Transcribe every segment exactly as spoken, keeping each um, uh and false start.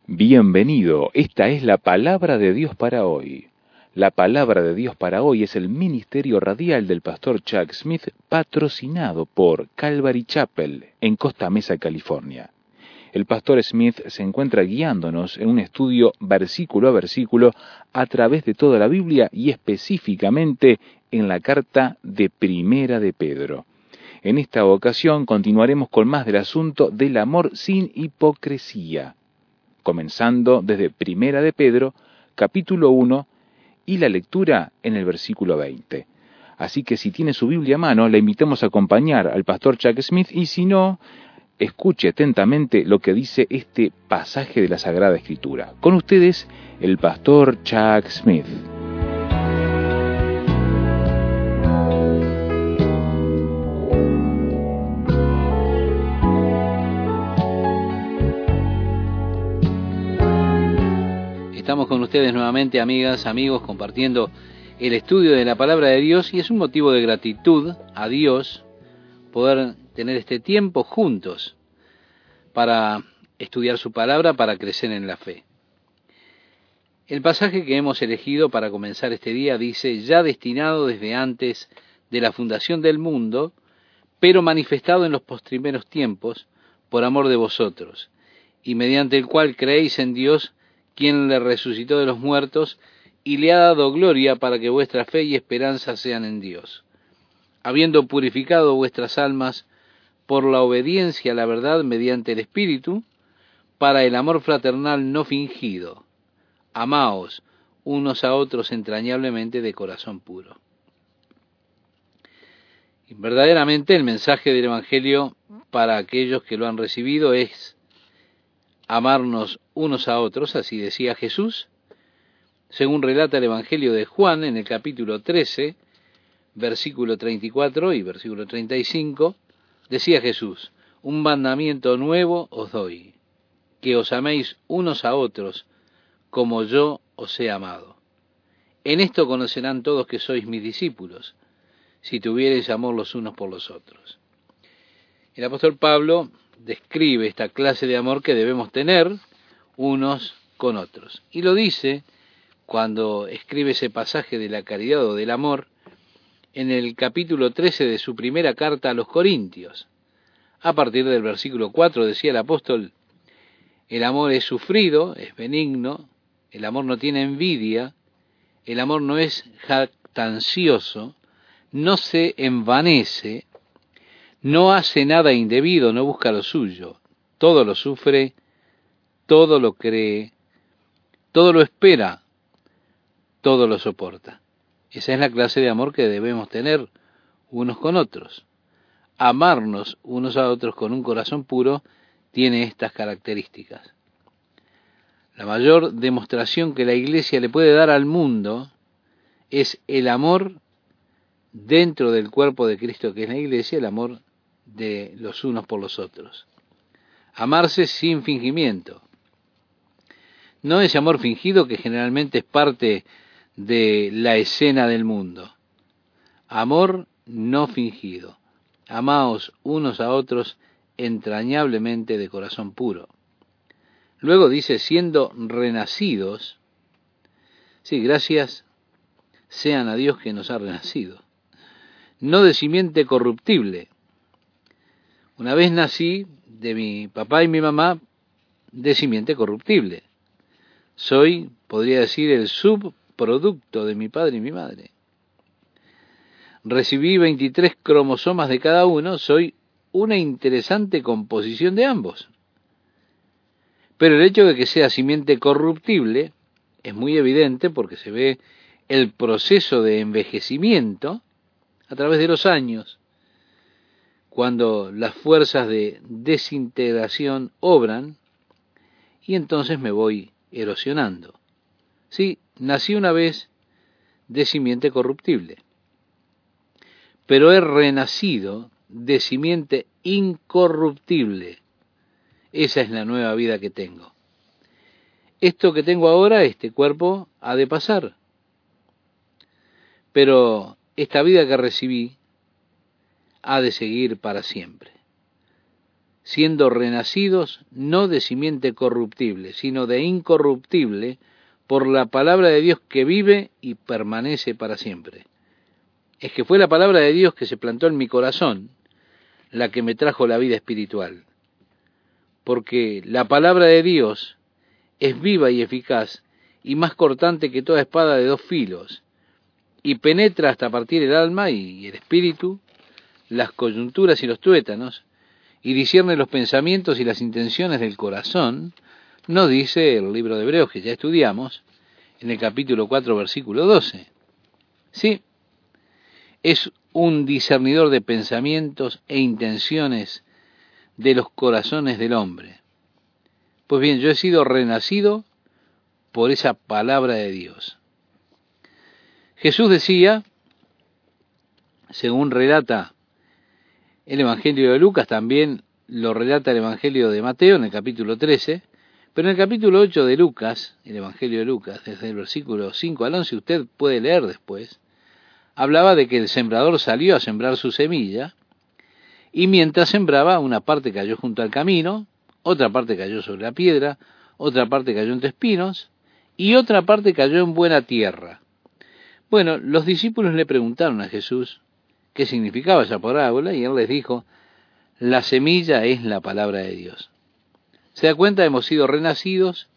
Bienvenido, esta es la palabra de Dios para hoy. La palabra de Dios para hoy es el ministerio radial del pastor Chuck Smith, patrocinado por Calvary Chapel, en Costa Mesa, California. El pastor Smith se encuentra guiándonos en un estudio versículo a versículo a través de toda la Biblia y específicamente en la carta de Primera de Pedro. En esta ocasión continuaremos con más del asunto del amor sin hipocresía, comenzando desde Primera de Pedro, capítulo uno, y la lectura en el versículo veinte. Así que si tiene su Biblia a mano, le invitamos a acompañar al pastor Chuck Smith, y si no, escuche atentamente lo que dice este pasaje de la Sagrada Escritura. Con ustedes, el pastor Chuck Smith. Estamos con ustedes nuevamente, amigas, amigos, compartiendo el estudio de la Palabra de Dios, y es un motivo de gratitud a Dios poder tener este tiempo juntos para estudiar su Palabra, para crecer en la fe. El pasaje que hemos elegido para comenzar este día dice: ya destinado desde antes de la fundación del mundo, pero manifestado en los postrimeros tiempos, por amor de vosotros, y mediante el cual creéis en Dios, quien le resucitó de los muertos y le ha dado gloria, para que vuestra fe y esperanza sean en Dios, habiendo purificado vuestras almas por la obediencia a la verdad mediante el Espíritu, para el amor fraternal no fingido. Amaos unos a otros entrañablemente de corazón puro. Y verdaderamente el mensaje del Evangelio para aquellos que lo han recibido es amarnos unos a otros, así decía Jesús, según relata el Evangelio de Juan en el capítulo trece, versículo treinta y cuatro y versículo treinta y cinco, decía Jesús: un mandamiento nuevo os doy, que os améis unos a otros, como yo os he amado. En esto conocerán todos que sois mis discípulos, si tuviereis amor los unos por los otros. El apóstol Pablo describe esta clase de amor que debemos tener unos con otros. Y lo dice cuando escribe ese pasaje de la caridad o del amor en el capítulo trece de su primera carta a los Corintios. A partir del versículo cuatro decía el apóstol: el amor es sufrido, es benigno, el amor no tiene envidia, el amor no es jactancioso, no se envanece, no hace nada indebido, no busca lo suyo, todo lo sufre, todo lo cree, todo lo espera, todo lo soporta. Esa es la clase de amor que debemos tener unos con otros. Amarnos unos a otros con un corazón puro tiene estas características. La mayor demostración que la Iglesia le puede dar al mundo es el amor dentro del cuerpo de Cristo, que es la Iglesia, el amor de los unos por los otros. Amarse sin fingimiento. No ese amor fingido que generalmente es parte de la escena del mundo. Amor no fingido. Amaos unos a otros entrañablemente de corazón puro. Luego dice, siendo renacidos, sí, gracias sean a Dios que nos ha renacido, no de simiente corruptible. Una vez nací de mi papá y mi mamá de simiente corruptible. Soy, podría decir, el subproducto de mi padre y mi madre. Recibí veintitrés cromosomas de cada uno, soy una interesante composición de ambos. Pero el hecho de que sea simiente corruptible es muy evidente porque se ve el proceso de envejecimiento a través de los años, cuando las fuerzas de desintegración obran, y entonces me voy erosionando. Sí, nací una vez de simiente corruptible, pero he renacido de simiente incorruptible. Esa es la nueva vida que tengo. Esto que tengo ahora, este cuerpo, ha de pasar. Pero esta vida que recibí ha de seguir para siempre. siendo renacidos no de simiente corruptible, sino de incorruptible, por la palabra de Dios que vive y permanece para siempre. Es que fue la palabra de Dios que se plantó en mi corazón la que me trajo la vida espiritual. Porque la palabra de Dios es viva y eficaz y más cortante que toda espada de dos filos, y penetra hasta partir el alma y el espíritu, las coyunturas y los tuétanos, y discierne los pensamientos y las intenciones del corazón, nos dice el libro de Hebreos que ya estudiamos, en el capítulo cuatro, versículo doce. Sí, es un discernidor de pensamientos e intenciones de los corazones del hombre. Pues bien, yo he sido renacido por esa palabra de Dios. Jesús decía, según relata el Evangelio de Lucas, también lo relata el Evangelio de Mateo en el capítulo trece, pero en el capítulo ocho de Lucas, el Evangelio de Lucas, desde el versículo cinco al once, usted puede leer después, hablaba de que el sembrador salió a sembrar su semilla, y mientras sembraba, una parte cayó junto al camino, otra parte cayó sobre la piedra, otra parte cayó entre espinos, y otra parte cayó en buena tierra. Bueno, los discípulos le preguntaron a Jesús qué significaba esa parábola, y él les dijo, la semilla es la palabra de Dios. ¿Se da cuenta? Hemos sido renacidos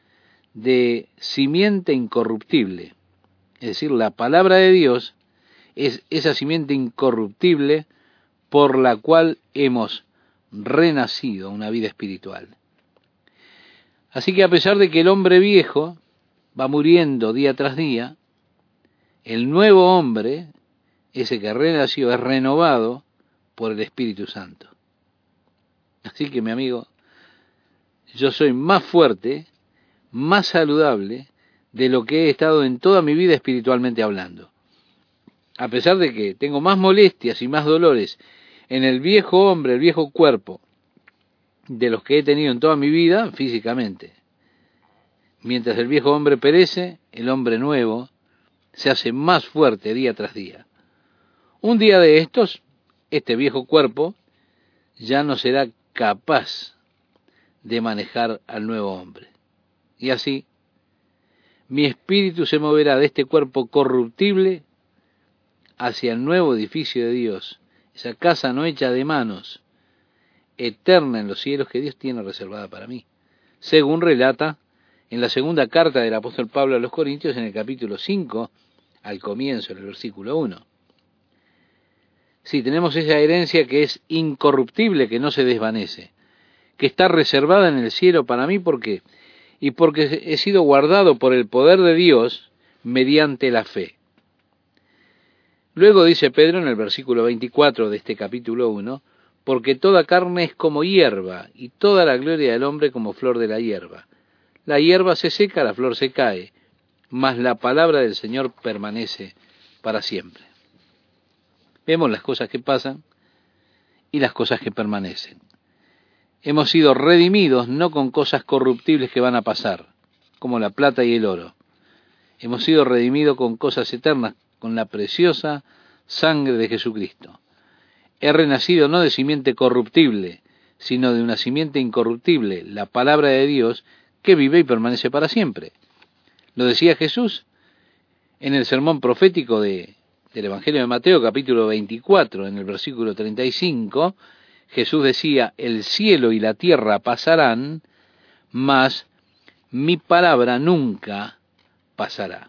de simiente incorruptible. Es decir, la palabra de Dios es esa simiente incorruptible por la cual hemos renacido a una vida espiritual. Así que a pesar de que el hombre viejo va muriendo día tras día, el nuevo hombre, ese que renació, es renovado por el Espíritu Santo. Así que, mi amigo, yo soy más fuerte, más saludable de lo que he estado en toda mi vida espiritualmente hablando. A pesar de que tengo más molestias y más dolores en el viejo hombre, el viejo cuerpo, de los que he tenido en toda mi vida físicamente. Mientras el viejo hombre perece, el hombre nuevo se hace más fuerte día tras día. Un día de estos, este viejo cuerpo ya no será capaz de manejar al nuevo hombre. Y así, mi espíritu se moverá de este cuerpo corruptible hacia el nuevo edificio de Dios, esa casa no hecha de manos, eterna en los cielos que Dios tiene reservada para mí, según relata en la segunda carta del apóstol Pablo a los Corintios, en el capítulo cinco, al comienzo, en el versículo uno. Sí, tenemos esa herencia que es incorruptible, que no se desvanece, que está reservada en el cielo para mí, ¿por qué? Y porque he sido guardado por el poder de Dios mediante la fe. Luego dice Pedro en el versículo veinticuatro de este capítulo uno, porque toda carne es como hierba, y toda la gloria del hombre como flor de la hierba. La hierba se seca, la flor se cae, mas la palabra del Señor permanece para siempre. Vemos las cosas que pasan y las cosas que permanecen. Hemos sido redimidos no con cosas corruptibles que van a pasar, como la plata y el oro. Hemos sido redimidos con cosas eternas, con la preciosa sangre de Jesucristo. He renacido no de simiente corruptible, sino de una simiente incorruptible, la palabra de Dios, que vive y permanece para siempre. Lo decía Jesús en el sermón profético de, del Evangelio de Mateo, capítulo veinticuatro, en el versículo treinta y cinco, Jesús decía, el cielo y la tierra pasarán, mas mi palabra nunca pasará.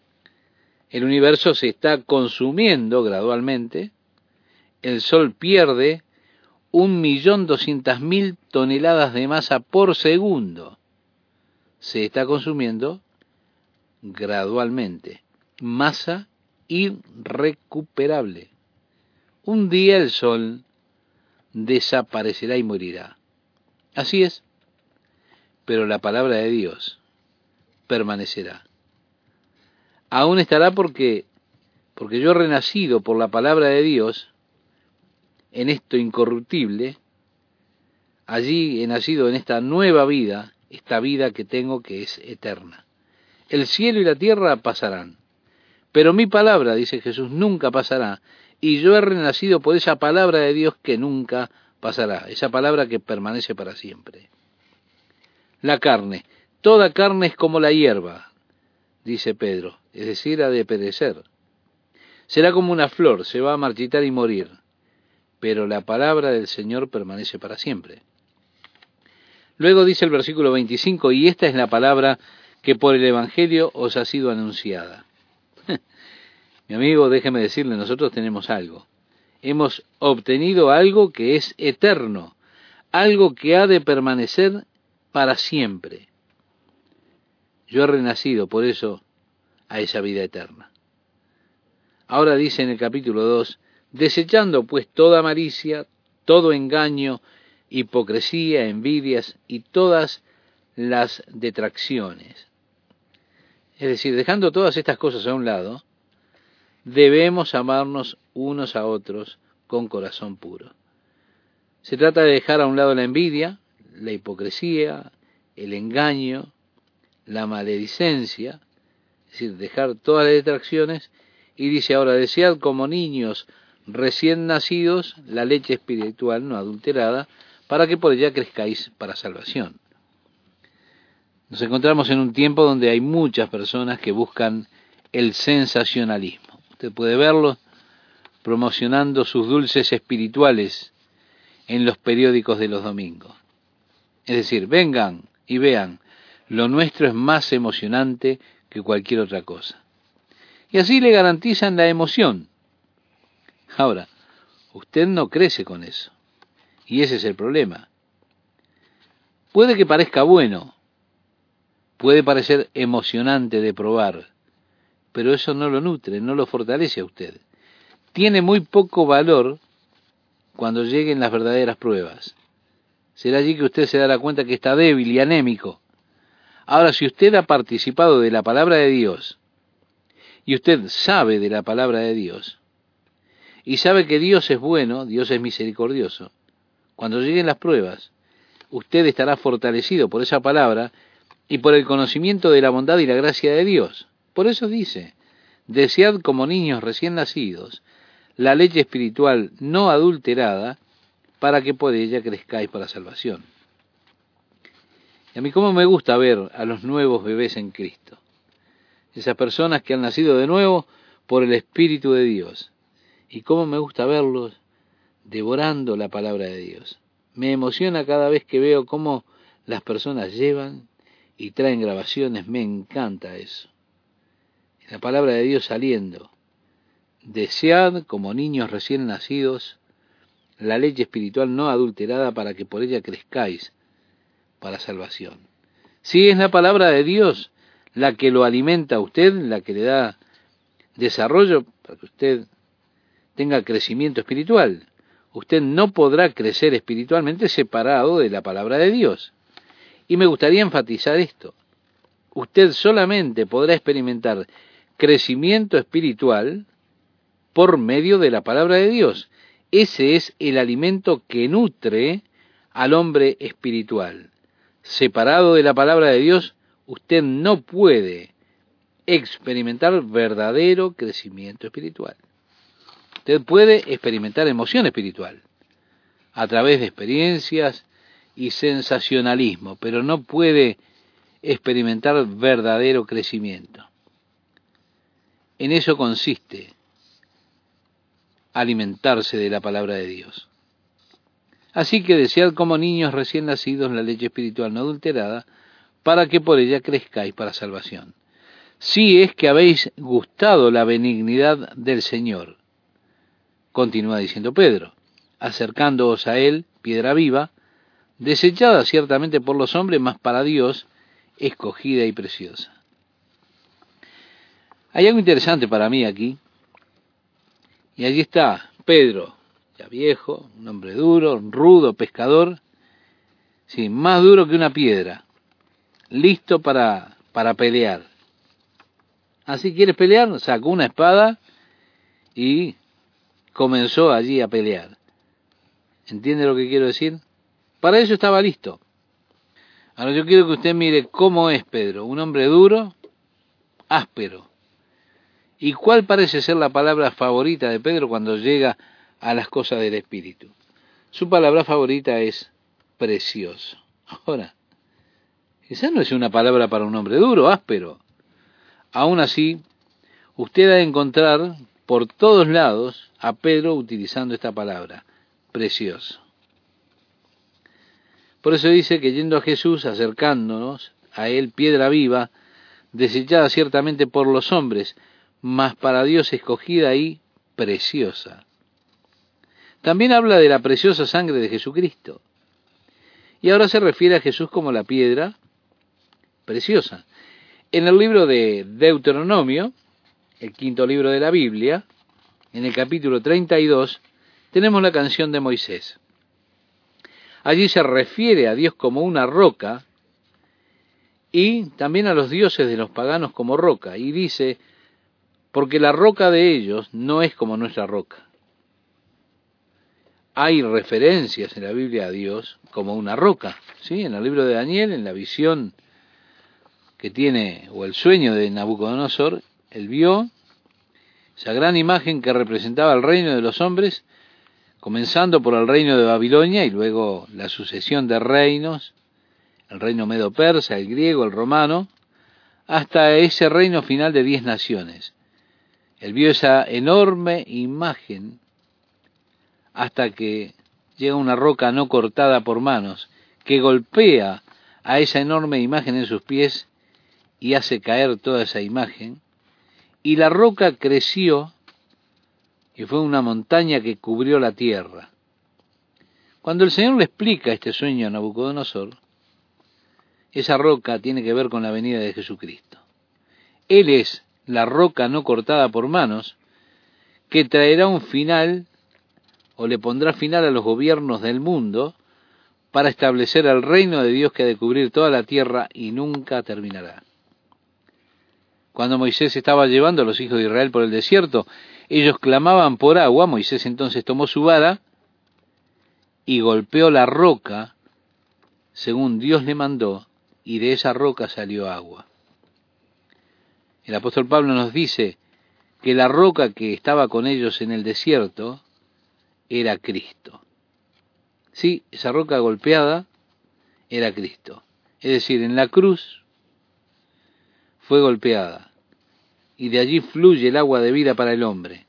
El universo se está consumiendo gradualmente, el sol pierde un millón doscientas mil toneladas de masa por segundo. Se está consumiendo gradualmente. Masa irrecuperable. Un día el sol desaparecerá y morirá. Así es, pero la palabra de Dios permanecerá. Aún estará porque, porque yo he renacido por la palabra de Dios en esto incorruptible. Allí he nacido en esta nueva vida, esta vida que tengo que es eterna. El cielo y la tierra pasarán, pero mi palabra, dice Jesús, nunca pasará, y yo he renacido por esa palabra de Dios que nunca pasará, esa palabra que permanece para siempre. La carne, toda carne es como la hierba, dice Pedro, es decir, ha de perecer. Será como una flor, se va a marchitar y morir, pero la palabra del Señor permanece para siempre. Luego dice el versículo veinticinco, y esta es la palabra que por el Evangelio os ha sido anunciada. Mi amigo, déjeme decirle, nosotros tenemos algo. Hemos obtenido algo que es eterno, algo que ha de permanecer para siempre. Yo he renacido, por eso, a esa vida eterna. Ahora dice en el capítulo dos, desechando pues toda malicia, todo engaño, hipocresía, envidias y todas las detracciones. Es decir, dejando todas estas cosas a un lado, debemos amarnos unos a otros con corazón puro. Se trata de dejar a un lado la envidia, la hipocresía, el engaño, la maledicencia, es decir, dejar todas las detracciones, y dice ahora, desead como niños recién nacidos la leche espiritual no adulterada, para que por ella crezcáis para salvación. Nos encontramos en un tiempo donde hay muchas personas que buscan el sensacionalismo. Usted puede verlo promocionando sus dulces espirituales en los periódicos de los domingos. Es decir, vengan y vean, lo nuestro es más emocionante que cualquier otra cosa. Y así le garantizan la emoción. Ahora, usted no crece con eso. Y ese es el problema. Puede que parezca bueno, puede parecer emocionante de probar, pero eso no lo nutre, no lo fortalece a usted. Tiene muy poco valor cuando lleguen las verdaderas pruebas. Será allí que usted se dará cuenta que está débil y anémico. Ahora, si usted ha participado de la palabra de Dios, y usted sabe de la palabra de Dios, y sabe que Dios es bueno, Dios es misericordioso, cuando lleguen las pruebas, usted estará fortalecido por esa palabra y por el conocimiento de la bondad y la gracia de Dios. Por eso dice, desead como niños recién nacidos la leche espiritual no adulterada, para que por ella crezcáis para salvación. Y a mí cómo me gusta ver a los nuevos bebés en Cristo. Esas personas que han nacido de nuevo por el Espíritu de Dios. Y cómo me gusta verlos devorando la palabra de Dios. Me emociona cada vez que veo cómo las personas llevan y traen grabaciones. Me encanta eso. La palabra de Dios saliendo. Desead como niños recién nacidos la leche espiritual no adulterada, para que por ella crezcáis para salvación. Si es la palabra de Dios la que lo alimenta a usted, la que le da desarrollo para que usted tenga crecimiento espiritual. Usted no podrá crecer espiritualmente separado de la palabra de Dios. Y me gustaría enfatizar esto. Usted solamente podrá experimentar crecimiento espiritual por medio de la palabra de Dios. Ese es el alimento que nutre al hombre espiritual. Separado de la palabra de Dios, usted no puede experimentar verdadero crecimiento espiritual. Usted puede experimentar emoción espiritual a través de experiencias y sensacionalismo, pero no puede experimentar verdadero crecimiento. En eso consiste alimentarse de la palabra de Dios. Así que desead como niños recién nacidos la leche espiritual no adulterada, para que por ella crezcáis para salvación. Si es que habéis gustado la benignidad del Señor, continúa diciendo Pedro, acercándoos a él, piedra viva, desechada ciertamente por los hombres, mas para Dios escogida y preciosa. Hay algo interesante para mí aquí, y allí está Pedro, ya viejo, un hombre duro, rudo, pescador, sí, más duro que una piedra, listo para, para pelear. Así, ¿quieres pelear? Sacó una espada y comenzó allí a pelear. ¿Entiende lo que quiero decir? Para eso estaba listo. Ahora yo quiero que usted mire cómo es Pedro, un hombre duro, áspero. ¿Y cuál parece ser la palabra favorita de Pedro cuando llega a las cosas del Espíritu? Su palabra favorita es precioso. Ahora, esa no es una palabra para un hombre duro, áspero. Aún así, usted ha de encontrar por todos lados a Pedro utilizando esta palabra, precioso. Por eso dice que yendo a Jesús, acercándonos a él, piedra viva, desechada ciertamente por los hombres, mas para Dios escogida y preciosa. También habla de la preciosa sangre de Jesucristo. Y ahora se refiere a Jesús como la piedra preciosa. En el libro de Deuteronomio, el quinto libro de la Biblia, en el capítulo treinta y dos, tenemos la canción de Moisés. Allí se refiere a Dios como una roca y también a los dioses de los paganos como roca. Y dice, porque la roca de ellos no es como nuestra roca. Hay referencias en la Biblia a Dios como una roca, ¿sí? En el libro de Daniel, en la visión que tiene, o el sueño de Nabucodonosor, él vio esa gran imagen que representaba el reino de los hombres, comenzando por el reino de Babilonia y luego la sucesión de reinos, el reino medo-persa, el griego, el romano, hasta ese reino final de diez naciones. Él vio esa enorme imagen hasta que llega una roca no cortada por manos, que golpea a esa enorme imagen en sus pies y hace caer toda esa imagen, y la roca creció y fue una montaña que cubrió la tierra. Cuando el Señor le explica este sueño a Nabucodonosor, esa roca tiene que ver con la venida de Jesucristo. Él es la roca no cortada por manos, que traerá un final, o le pondrá final a los gobiernos del mundo, para establecer el reino de Dios que ha de cubrir toda la tierra y nunca terminará. Cuando Moisés estaba llevando a los hijos de Israel por el desierto, ellos clamaban por agua. Moisés entonces tomó su vara y golpeó la roca, según Dios le mandó, y de esa roca salió agua. El apóstol Pablo nos dice que la roca que estaba con ellos en el desierto era Cristo. Sí, esa roca golpeada era Cristo. Es decir, en la cruz fue golpeada y de allí fluye el agua de vida para el hombre.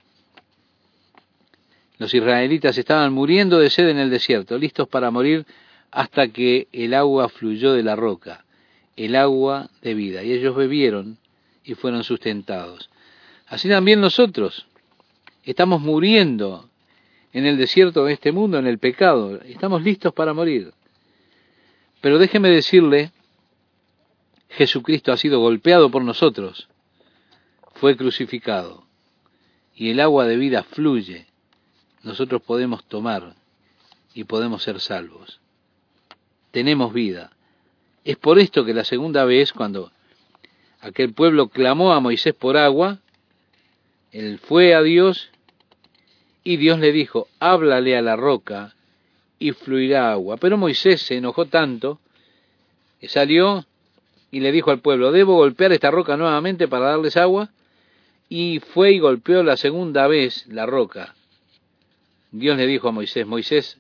Los israelitas estaban muriendo de sed en el desierto, listos para morir hasta que el agua fluyó de la roca, el agua de vida, y ellos bebieron y fueron sustentados. Así también nosotros estamos muriendo en el desierto de este mundo, en el pecado, estamos listos para morir. Pero déjeme decirle, Jesucristo ha sido golpeado por nosotros, fue crucificado, y el agua de vida fluye. Nosotros podemos tomar y podemos ser salvos. Tenemos vida. Es por esto que la segunda vez, cuando aquel pueblo clamó a Moisés por agua, él fue a Dios y Dios le dijo, háblale a la roca y fluirá agua. Pero Moisés se enojó tanto que salió y le dijo al pueblo, ¿debo golpear esta roca nuevamente para darles agua? Y fue y golpeó la segunda vez la roca. Dios le dijo a Moisés, Moisés,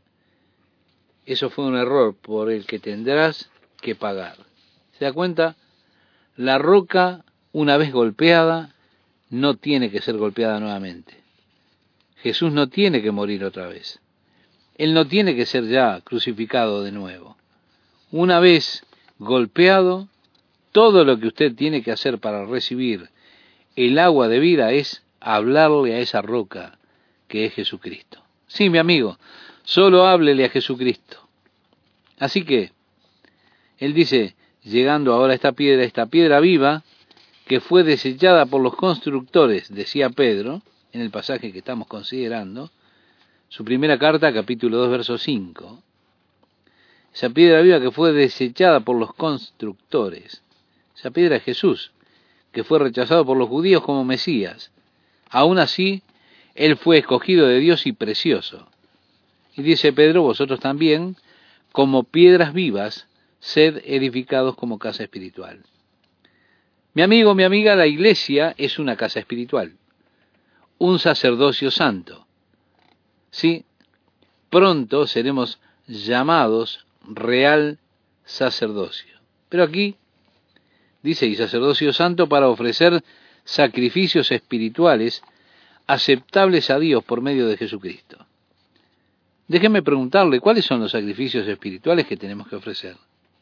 eso fue un error por el que tendrás que pagar. ¿Se da cuenta? La roca, una vez golpeada, no tiene que ser golpeada nuevamente. Jesús no tiene que morir otra vez. Él no tiene que ser ya crucificado de nuevo. Una vez golpeado, todo lo que usted tiene que hacer para recibir el agua de vida es hablarle a esa roca que es Jesucristo. Sí, mi amigo, solo háblele a Jesucristo. Así que, él dice, llegando ahora a esta piedra, esta piedra viva, que fue desechada por los constructores, decía Pedro, en el pasaje que estamos considerando, su primera carta, capítulo dos, verso cinco. Esa piedra viva que fue desechada por los constructores. Esa piedra es Jesús, que fue rechazado por los judíos como Mesías. Aún así, él fue escogido de Dios y precioso. Y dice Pedro, vosotros también, como piedras vivas, sed edificados como casa espiritual. Mi amigo, mi amiga, la iglesia es una casa espiritual, un sacerdocio santo. Sí, pronto seremos llamados real sacerdocio. Pero aquí dice, y sacerdocio santo para ofrecer sacrificios espirituales aceptables a Dios por medio de Jesucristo. Déjeme preguntarle, ¿cuáles son los sacrificios espirituales que tenemos que ofrecer?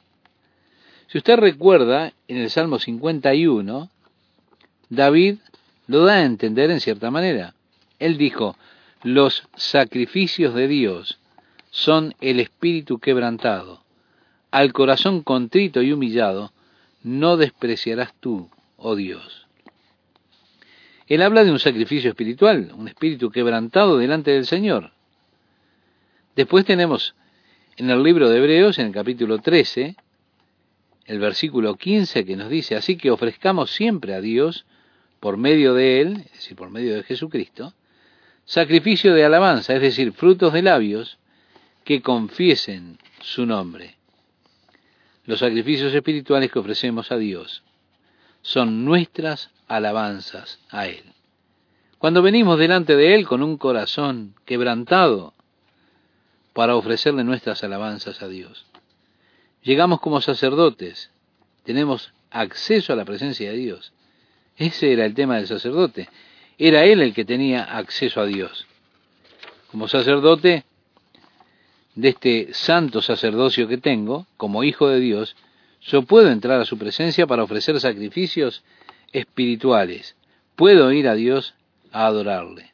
Si usted recuerda, en el Salmo cincuenta y uno, David lo da a entender en cierta manera. Él dijo, los sacrificios de Dios son el espíritu quebrantado. Al corazón contrito y humillado no despreciarás tú, oh Dios. Él habla de un sacrificio espiritual, un espíritu quebrantado delante del Señor. Después tenemos en el libro de Hebreos, en el capítulo trece, el versículo quince, que nos dice, así que ofrezcamos siempre a Dios, por medio de Él, es decir, por medio de Jesucristo, sacrificio de alabanza, es decir, frutos de labios que confiesen su nombre. Los sacrificios espirituales que ofrecemos a Dios son nuestras alabanzas a Él. Cuando venimos delante de Él con un corazón quebrantado para ofrecerle nuestras alabanzas a Dios, llegamos como sacerdotes, tenemos acceso a la presencia de Dios. Ese era el tema del sacerdote. Era él el que tenía acceso a Dios. Como sacerdote de este santo sacerdocio que tengo, como hijo de Dios, yo puedo entrar a su presencia para ofrecer sacrificios espirituales. Puedo ir a Dios a adorarle.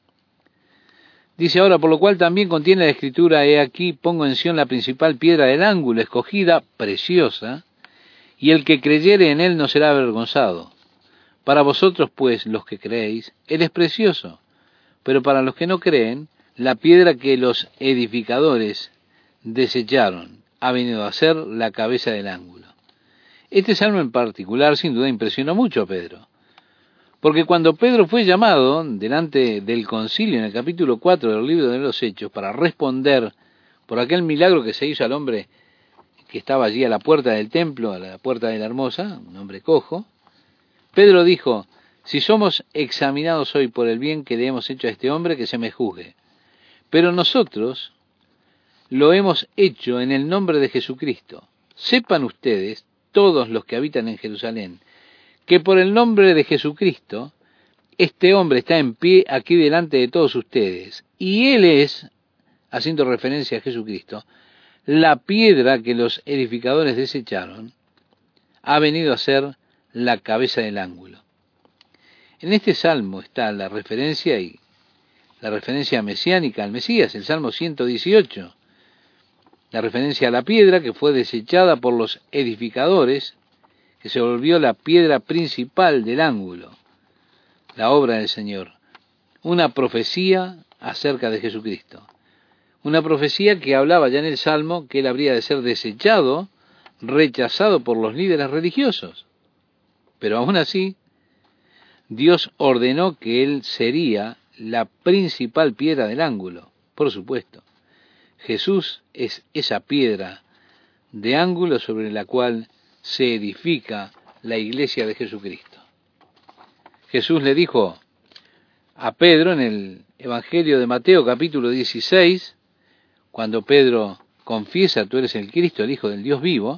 Dice ahora, por lo cual también contiene la Escritura, he aquí, pongo en Sión la principal piedra del ángulo, escogida, preciosa, y el que creyere en él no será avergonzado. Para vosotros, pues, los que creéis, él es precioso, pero para los que no creen, la piedra que los edificadores desecharon ha venido a ser la cabeza del ángulo. Este salmo en particular, sin duda, impresionó mucho a Pedro, porque cuando Pedro fue llamado delante del concilio en el capítulo cuatro del libro de los Hechos para responder por aquel milagro que se hizo al hombre que estaba allí a la puerta del templo, a la puerta de la Hermosa, un hombre cojo, Pedro dijo, si somos examinados hoy por el bien que le hemos hecho a este hombre, que se me juzgue. Pero nosotros lo hemos hecho en el nombre de Jesucristo. Sepan ustedes, todos los que habitan en Jerusalén, que por el nombre de Jesucristo, este hombre está en pie aquí delante de todos ustedes. Y él es, haciendo referencia a Jesucristo, la piedra que los edificadores desecharon, ha venido a ser la cabeza del ángulo. En este salmo está la referencia y la referencia mesiánica al Mesías, el Salmo ciento dieciocho, la referencia a la piedra que fue desechada por los edificadores, que se volvió la piedra principal del ángulo, la obra del Señor, una profecía acerca de Jesucristo, una profecía que hablaba ya en el Salmo que él habría de ser desechado, rechazado por los líderes religiosos. Pero aún así, Dios ordenó que él sería la principal piedra del ángulo, por supuesto. Jesús es esa piedra de ángulo sobre la cual se edifica la iglesia de Jesucristo. Jesús le dijo a Pedro en el Evangelio de Mateo capítulo dieciséis, cuando Pedro confiesa, tú eres el Cristo, el Hijo del Dios vivo,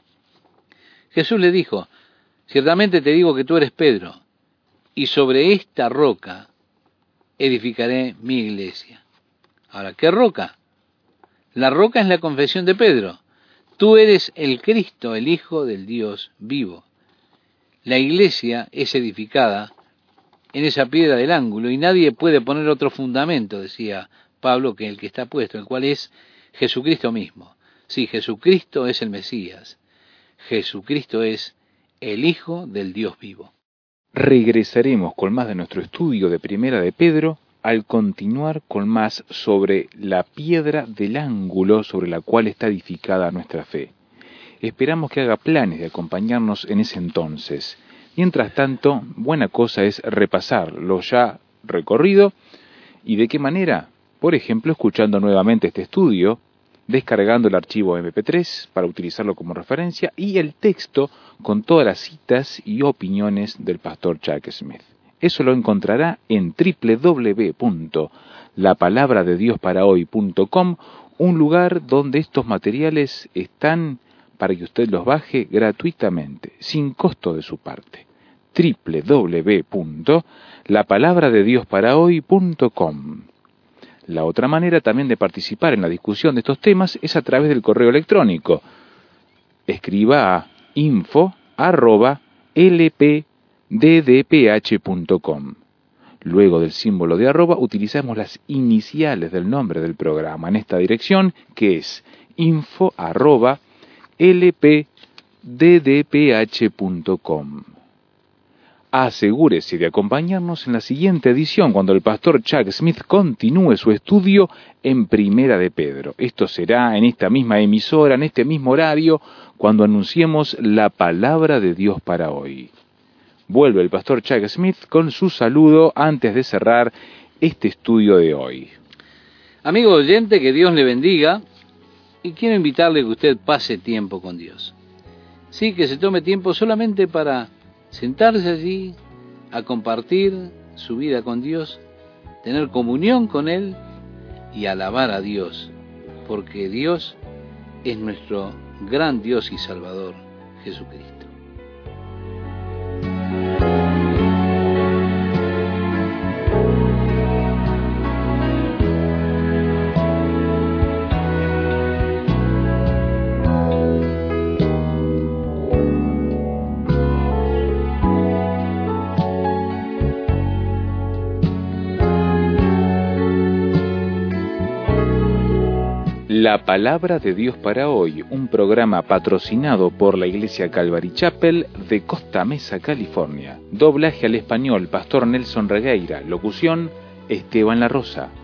Jesús le dijo, ciertamente te digo que tú eres Pedro, y sobre esta roca edificaré mi iglesia. Ahora, ¿qué roca? La roca es la confesión de Pedro. Tú eres el Cristo, el Hijo del Dios vivo. La iglesia es edificada en esa piedra del ángulo, y nadie puede poner otro fundamento, decía Pablo, que el que está puesto, el cual es Jesucristo mismo. Sí, Jesucristo es el Mesías. Jesucristo es el Hijo del Dios vivo. Regresaremos con más de nuestro estudio de Primera de Pedro al continuar con más sobre la piedra del ángulo sobre la cual está edificada nuestra fe. Esperamos que haga planes de acompañarnos en ese entonces. Mientras tanto, buena cosa es repasar lo ya recorrido y de qué manera, por ejemplo, escuchando nuevamente este estudio, descargando el archivo eme pe tres para utilizarlo como referencia y el texto con todas las citas y opiniones del pastor Chuck Smith. Eso lo encontrará en doble u doble u doble u punto la palabra de Dios para hoy punto com, un lugar donde estos materiales están para que usted los baje gratuitamente, sin costo de su parte. doble u doble u doble u punto la palabra de Dios para hoy punto com. La otra manera también de participar en la discusión de estos temas es a través del correo electrónico. Escriba a info arroba l p d d p h punto com. Luego del símbolo de arroba utilizamos las iniciales del nombre del programa en esta dirección, que es info arroba l p d d p h punto com. Asegúrese de acompañarnos en la siguiente edición cuando el pastor Chuck Smith continúe su estudio en Primera de Pedro. Esto será en esta misma emisora, en este mismo horario, cuando anunciemos la palabra de Dios para hoy. Vuelve el pastor Chuck Smith con su saludo antes de cerrar este estudio de hoy. Amigo oyente, que Dios le bendiga, y quiero invitarle a que usted pase tiempo con Dios. Sí, que se tome tiempo solamente para sentarse allí a compartir su vida con Dios, tener comunión con Él y alabar a Dios, porque Dios es nuestro gran Dios y Salvador, Jesucristo. La palabra de Dios para hoy, un programa patrocinado por la Iglesia Calvary Chapel de Costa Mesa, California. Doblaje al español, Pastor Nelson Regueira. Locución, Esteban La Rosa.